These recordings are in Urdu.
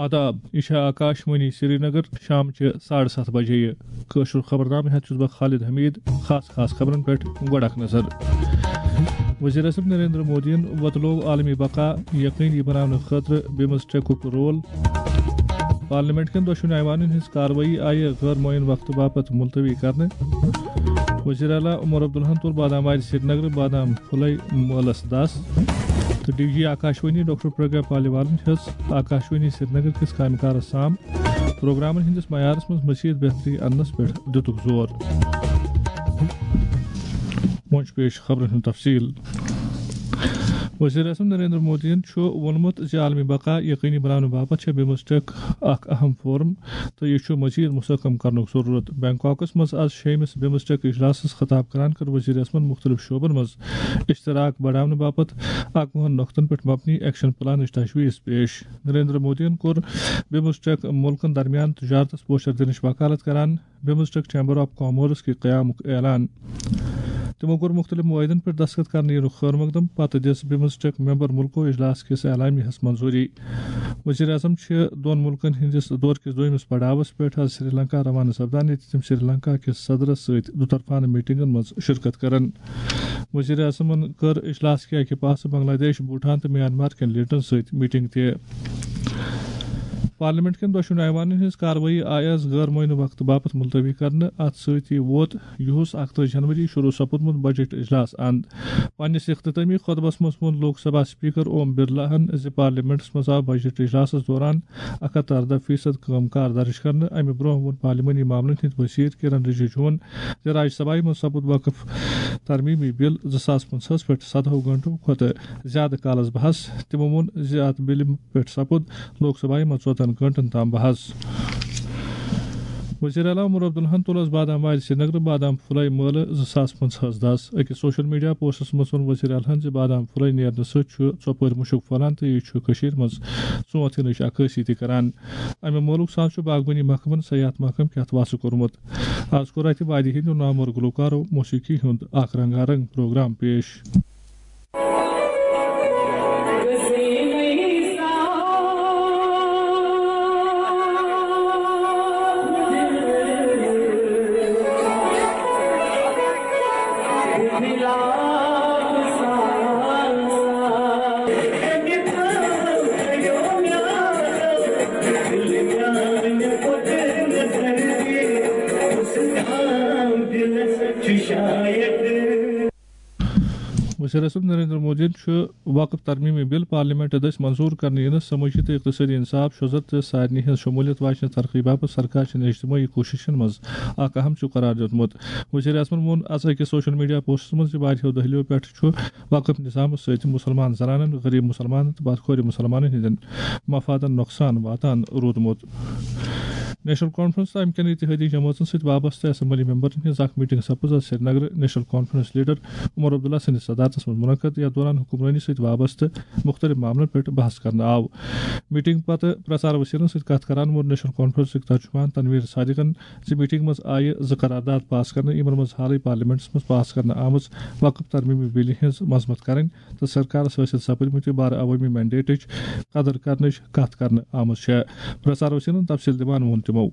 آداب یہ آکاشوانی سری نگر شام 7:30 بجے قشر خبرنامہ ہتھ بہ خالد حمید خاص خبرن پہ گۄڈٕ نظر وزیر اعظم نریندر مودین وتلو عالمی بقا یقینی بنانے خاطر بمسٹیکُک رول پارلیمنٹ کن دۄشوٕنی ایوانن ہٕنٛز کاروٲیی آیہِ غٲر معین وقتہٕ باپتھ ملتوی کرنہٕ وزیر اعلیٰ عمر عبداللہن تُل بادام وارِ سری نگر بادام پھُلے مٲلس دس تو D G Akashvani doctor Pragya پالیوالن ہیٚژ آکاشوانی سری نگر کس کامہِ کارس سام پروگرامن ہندس معیارس منٛز مزید بہتری اننس پٮ۪ٹھ دِتُکھ زور وۄنۍ پیش خبرن ہُنٛد تفصیل وزیر اعظم نریندر مودین ووٚنمُت زِ عالمی بقا یقینی بناونہٕ باپتھ چھےٚ بمسٹیک اکھ اہم فورم تہٕ یہِ چھُ مزید مستحکم کرنُک ضروٗرت بینکاکس منٛز آز 6مِس بمسٹیک اجلاسس خطاب کران کٔر وزیر اعظمن مختلف شعبن منٛز اشتراک بڑاونہٕ باپتھ اکوُہن نۄقطن پٮ۪ٹھ مبنی ایکشن پلانٕچ تجویٖز پیش نریندر مودین کوٚر بمسٹیک مُلکن درمیان تجارتس پوچھر دِنٕچ وکالت کران بمسٹیک چیمبر آف کامٲرس کہِ قیامُک اعلان تمو کوٚر مختلف معاہدن پٮ۪ٹھ دستخط کرنہٕ یِنُک خٲر مقدم پتہٕ دِژ بمسٹیک ممبر ملکو اجلاس کِس اعلامیہس منظوٗری وزیر اعظم چھِ دۄن مُلکن ہٕنٛدِس دورٕ کِس دوٚیمِس پڑاوس پٮ۪ٹھ آز سری لنکا روانہٕ سپدان ییٚتہِ تِم سری لنکا کِس صدرس سۭتۍ دُطرفانہٕ میٹنگن منٛز شرکت کرن وزیر اعظمن کٔر اجلاس کہِ اکہِ پاسہٕ بنگلہ دیش بھوٹان تہٕ میانمار کٮ۪ن لیڈرن سۭتۍ میٹنگ تہِ پارلیمنٹ کٮ۪ن دۄشوٕنی ایوانن ہٕنٛز کاروٲیی آیہِ آز غٲر معینہ وقتہٕ باپتھ ملتوی کرنہٕ اتھ سۭتی ووت یِہُس 31 جنوری شروع سپُدمُت بجٹ اجلاس اند پننِس اختتٲمی خطبس منٛز ووٚن لوک سبھا اسپیکر اوم برلاہن زِ پارلیمنٹس منٛز آو بجٹ اجلاسس دوران 118% کٲم کار درج کرنہٕ امہِ برونٛہہ ووٚن پارلیمانی معاملن ہٕنٛدۍ وزیر کِرن رِجِجوٗہن زِ راجیہ سبھایہِ منٛز سپُد وقف ترمیمی بل 2050 پٮ۪ٹھ 17 گٲنٛٹو کھۄتہٕ زیادٕ کالس بحث تِمو ووٚن زِ اتھ بلہِ پٮ۪ٹھ سپُد لوک سبھایہِ منٛز 14 گٲنٛٹن تام بحث وزیر اعلیٰ عمر عبداللہن تُل بادام وارِ سری نگر بادام پھُلے مٲلہٕ 2050 دس أکِس سوشل میڈیا پوسٹس منٛز ووٚن وزیر اعلیٰ زِ بادام پھُلے نیرنہٕ سۭتۍ چھُ ژۄپٲرۍ مُشُک پھٔہلان تہٕ یہِ چھُ کٔشیٖرِ منٛز ژوٗنٛٹھ ہِنٕچ عکٲسی تہِ کران امہِ مٲلُک سان چھُ باغبٲنی محکمن سیاحت محکمہٕ کہِ اَتھ واسہٕ کوٚرمُت آز کوٚر اتہِ وادی ہٕنٛدیو نامور گلوکارو موسیٖقی ہُنٛد اکھ رنگا رنگ پروگرام پیش وزیر اعظم نریندر مودین وقف ترمیمی بل پارلیمنٹ دٔسۍ منظور کرنہٕ یِنہٕ سمٲجی تہٕ اقتصٲدی انصاف شوٚزر تہٕ سارنٕے ہٕنٛز شموٗلیت واجنہِ ترقی باپتھ سرکار چٮ۪ن اجتماعی کوٗششن منٛز اکھ اہم چھُ قرار دیُتمُت وزیر اعظمن ووٚن آز أکِس سوشل میڈیا پوسٹس منٛز زِ واریاہو دٔہلِیو پٮ۪ٹھ چھُ وقف نظامس سۭتۍ مُسلمان زنانن غریب مُسلمانن تہٕ بدخورِ مُسلمانن ہٕنٛدٮ۪ن مفادن نۄقصان واتان روٗدمُت نیشنل کانفرنس تہٕ امہِ کٮ۪ن اتحادی جمٲژن سۭتۍ وابستہٕ اسمبلی ممبرن ہٕنٛز اکھ میٹنگ سپٕز آز Srinagar national conference leader Omar Abdullah سٕنٛدِس صدارتس منٛز منعقد یتھ دوران حکمرٲنی سۭتۍ وابستہٕ مختلف معاملن پٮ۪ٹھ بحث کرنہٕ آو میٹنگ پتہٕ پرسار وسیٖلن سۭتۍ کتھ کران ووٚن نیشنل کانفرنسٕکۍ ترجمان تنویٖر صادقن زِ میٹنگ منٛز آیہِ 2 قرارداد پاس کرنہٕ یِمن منٛز حالٕے پارلیمنٹس منٛز پاس کرنہٕ آمٕژ وقف ترمیمی بِلہِ ہٕنٛز مذمت کرٕنۍ تہٕ سرکارس حٲصِل سپدمٕتہِ بارٕ عوٲمی مینڈیٹٕچ قدر کرنٕچ کتھ کرنہٕ آمٕژ چھےٚ پرسار وسیٖلن تفصیل دِوان ووٚن تِمو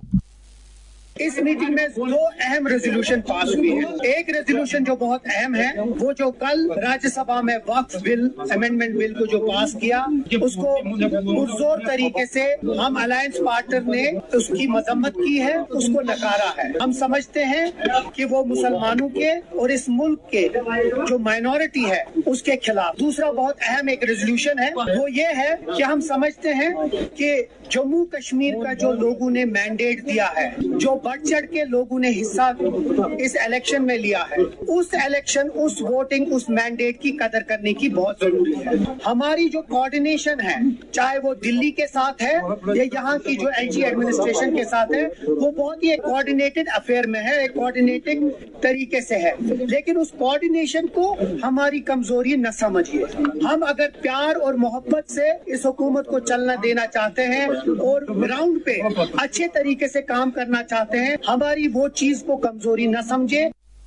اس میٹنگ میں 2 اہم ریزولوشن پاس ہوئی ہیں ایک ریزولوشن جو بہت اہم ہے وہ جو کل راجیہ سبھا میں وقف بل امینڈمنٹ بل کو جو پاس کیا اس کو پرزور طریقے سے ہم الائنس پارٹنر نے اس کی مذمت کی ہے اس کو نکارا ہے ہم سمجھتے ہیں کہ وہ مسلمانوں کے اور اس ملک کے جو مائنورٹی ہے اس کے خلاف دوسرا بہت اہم ایک ریزولوشن ہے وہ یہ ہے کہ ہم سمجھتے ہیں کہ جموں کشمیر کا جو لوگوں نے مینڈیٹ دیا ہے جو بڑھ چڑھ کے لوگوں نے حصہ اس الیکشن میں لیا ہے اس الیکشن اس ووٹنگ اس مینڈیٹ کی قدر کرنے کی بہت ضروری ہے ہماری جو کوارڈینیشن ہے چاہے وہ دلی کے ساتھ ہے یا یہاں کی جو ایل جی ایڈمنسٹریشن کے ساتھ ہے وہ بہت ہی ایک کوارڈینیٹڈ افیئر میں ہے ایک کوارڈینیٹنگ طریقے سے ہے لیکن اس کوارڈینیشن کو ہماری کمزوری نہ سمجھیے ہم اگر پیار اور محبت سے اس حکومت کو چلنا دینا چاہتے ہیں اور گراؤنڈ پہ اچھے طریقے سے کام کرنا چاہتے ہیں ہماری وہ چیز کو کمزوری نہ سمجھے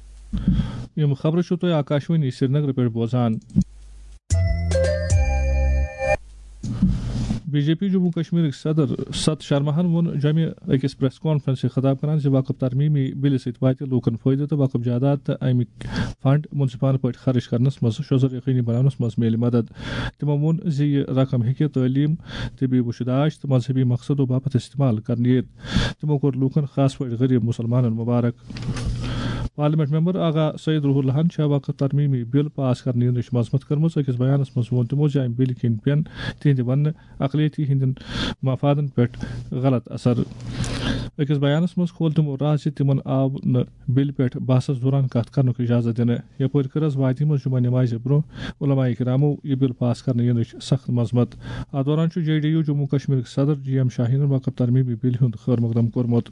یم خبر چھو تُہۍ آکاشوانی سری نگر پٮ۪ٹھ بوزان B J P Jammu Kashmir صدر ست شرماہن وون جمع أکس پریس کانفرنس خطاب کران وقف ترمیمی بل ست وات لوکن فائدہ تو وقف جائیداد تو امیک فنڈ منصفانہ پہ خرچ کرنس مز شوزر یقینی بناس مز میل مدد تمو وون یہ رقم ہیکہ تعلیم طبی وشداش تو مذہبی مقصدوں باپت استعمال کرنے تمو کور لوکن خاص پہ غریب مسلمانن مبارک پارلیمنٹ ممبر آغا سید روح الحن وقف ترمیمی بل پاس کرنے نش مذمت کرمز أکس بیانس مز وون تمو امہ بل کن پین تہند ون اقلیتی ہند مفادن پہ غلط اثر أکس بیانس مز کھول تمو راز تمن آو بل پہ بحثس دوران کت کرنک اجازت دن یپر کرز وادی مز جمعہ نماز برو علماء کرامو یہ بل پاس کرنے نش سخت مذمت ات دوران J D U Jammu Kashmir صدر جی ایم شاہین وقف ترمیمی بل ہند خیر مقدم کورمت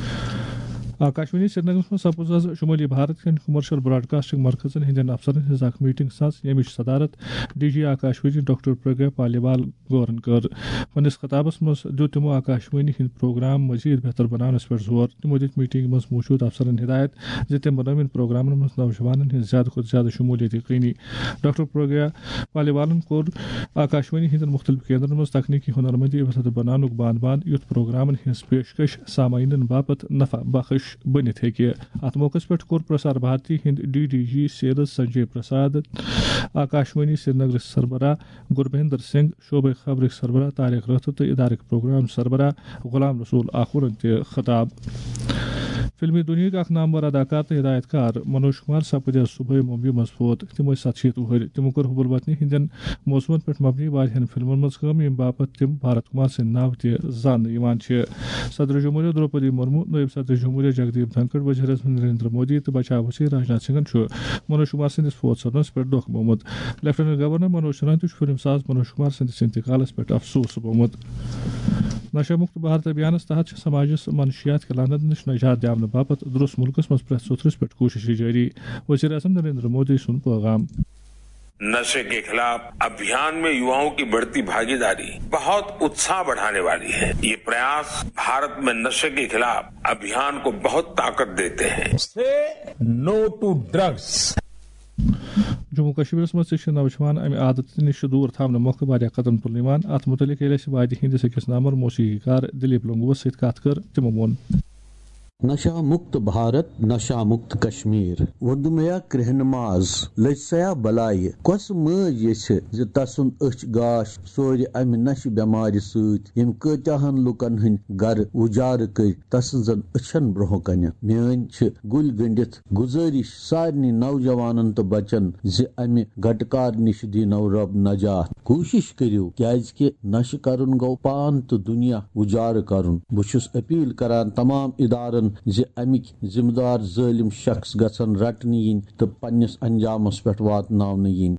آکاشوانی سری نگرس من سپز آز شمالی بھارت کن کمرشل براڈ کاسٹنگ مرکزن ہندین افسرن ہز اخ میٹنگ ساز یمچ صدارت D G Akashvani doctor Pragya Paliwal گورن کر پنس خطابس مز دیت تمو آکاشوانی ہند پروگرام مزید بہتر بنانس پہ زور تمو دت میٹنگ مز موجود افسرن ہدایت زِ تم بنوین پروگرامن مز نوجوانن ہند زیادہ کھت زیادہ شمولیت یقینی ڈاکٹر پرگیا پالیوالن کور آکاشوانی ہندین مختلف کیندرن مز تکنیکی ہنرمندی بہتر بنانک باند باند یُتھ پروگرامن ہز پیشکش سامعینن باپت نفع بخش بنت ہیکہ ات موقع پہ کور پرسار بھارتی ہند D D G sales Sanjay Prasad Akashvani Srinagar سربراہ گربھیندر سنگھ شعبہ خبرک سربراہ طارق رتھ تو ادارک پروگرام سربراہ غلام رسول آخورن تہ خطاب فلمی دنیا اخ نامور اداکار تو ہدایت کار منوج کمار سپد صبح ممبئی مز فوت تم 67 وہر تمو کر حب الوطنی ہندین موضوعن پہ مبنی واریاہن فلمن مز کام یم باپت تم بھارت کمار سند ناو تہ زان صدر جمہوریہ دروپدی مرمو نائب صدر جمہوریہ جگدیپ دھنکڑ وزیر اعظم نریندر مودی تو بچاو وزیر راجناتھ سنگھن منوج کمار سندس فوت سپدنس پہ دکھ مومت لیفٹنٹ گورنر منوج سنہا تہ فلم ساز منوج کمار سندس انتقالس پہ افسوس مومت نشہ مکت بھارت ابھیانس تحت سماجس منشیات کے لانت نش نجات داونہ باپت درست ملکس مز پریت ستھرس پہ کوشش جاری وزیر اعظم نریندر مودی سن پیغام نشے کے خلاف ابھیان میں یواؤں کی بڑھتی بھاگیداری بہت اتساہ بڑھانے والی ہے. یہ پریاس بھارت میں نشے کے خلاف ابھیان کو بہت طاقت دیتے ہیں. No to drugs. Jammu Kashmir مز نوجوان امہ عادت نش دور تھونہ موقع واریاہ قدم تلن ات متعلق وادی ہندس أکس نامور موسیقی کار دلیپ لونگوس ست کت کر تمو وون نشہ مکت بھارت نشہ مکت کشمیر وردمیا کرہنماز لج سیا بلائی کس مج یھ تسن اچھ گاش سور امہ نشہ بیمار ست یم کتہن لکن ہند گر اجار کر تسن اچھن برہ کن میان گل گنڈت گزارش سارنی نوجوانن تو بچن امہ گٹکار نش دینو رب نجات. کوشش کرو کیازکہ نشہ کرن گو پان تو دنیا اجار کرن. بہس اپیل کران تمام ادارن امک ذمہ دار ظالم شخص گھن رٹنہ ین تو پنس انجامس پہ واتن ین.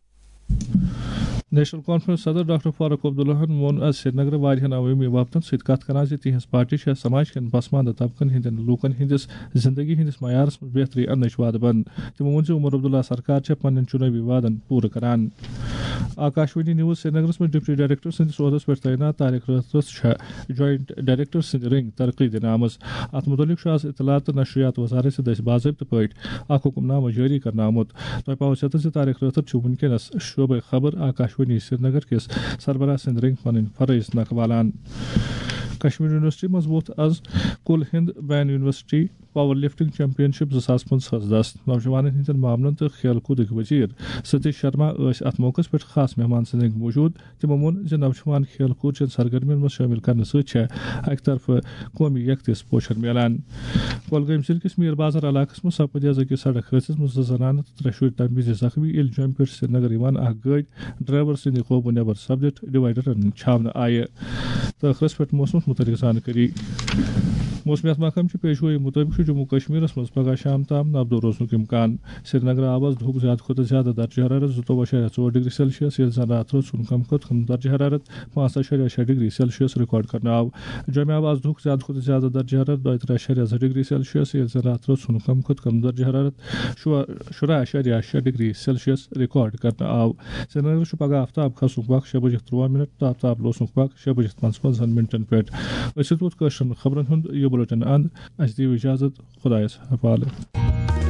نیشنل کانفرنس صدر ڈاکٹر فاروق عبداللہ وون آز سری نگر واریاہن عوامی وفدن ست کت کران تہذ پارٹی سماج کن پسماندہ طبقن ہندین لوکن ہندس زندگی ہندس معیارس مز بہتری انچ وعدہ بند. تمو وون عمر عبداللہ سرکار پنن چناوی وعدن پور کران. آکاشوانی نیوز سری نگرس مز ڈپٹی ڈائریکٹر سندس عہدس پہ تعینات طارق رتھس جوائنٹ ڈائریکٹر سند رنگ ترقی دن آمز. ات متعلق آز اطلاعات تو نشریات وزارت ست باضابطہ پہ اخ حکم نامہ جاری کرنا آمت. تہ پاو چتر طارق رتھر ونکس شعبہ خبر آکاشوانی سری نگر کس سربراہ سند رنگ پن فرائض نکھوالان. کشمیر یونیورسٹی مز ووت آز کل ہند بین university power lifting championship 2025 دست. نوجوان ہندین معاملن تو کھیل کودک وزیر ستیش شرما ات موقع پہ خاص مہمان سند موجود. تمو وون نوجوان کھیل کود چن سرگرمین مز شامل کرنے ست اکہ طرف قومی یکتس پوشر ملان. کولگام ضلع کس میر بازار علاقہ مز سپد أکس سڑک حادثس مز 2 زنانہ تو 3 شر تمہ وز زخمی یل جوم پہ سری نگر اخ گاڑی ڈرائیور سند قوبو نبر سپدت ڈیوائڈرن چھاونہ آئہ. تاخرس پہ موسمس متعلق زانکاری. موسمیات محکمہ پیشگوئی مطابق جموں کشمیر مز پگہ شام تام نبدو روزنک امکان. سری نگر آواز دھوپ زیادہ کھت زیادہ درجہ حرارت 22.4 ڈگری سیلسیس یل زن رات روز کم کھت کم درجہ حرارت 15.6 ڈگری سیلسیس ریکارڈ کرنا آو. جومہ آواز دھوپ زیادہ کھت زیادہ درجہ حرارت 23.2 ڈگری سیلسیس یل زن رات روز کم کھت کم درجہ حرارت 16.6 ڈگری سیلسیس ریکارڈ کرنا آو. سری نگر پگہ آفتاب کھسنک وقت 6:03 تو آفتاب لوسنک وقت 6:55 پہ. ووت خبرن ہند یہ بلٹن اند اس دیو اجازت خدایس حوالہ.